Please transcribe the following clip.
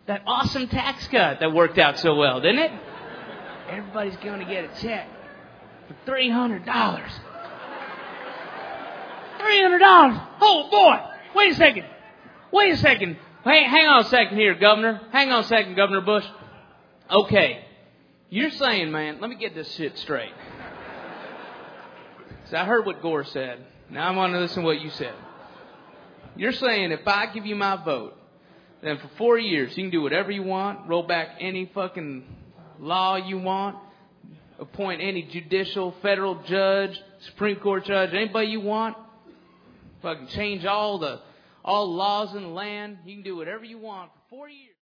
That awesome tax cut that worked out so well, didn't it? Everybody's going to get a check for $300. $300. Oh, boy. Wait a second. Hey, hang on a second here, Governor. Hang on a second, Governor Bush. Okay. You're saying, man, let me get this shit straight. So I heard what Gore said. Now I want to listen to what you said. You're saying if I give you my vote, then for 4 years you can do whatever you want, roll back any fucking law you want, appoint any judicial, federal judge, Supreme Court judge, anybody you want, fucking change all laws in the land. You can do whatever you want for 4 years.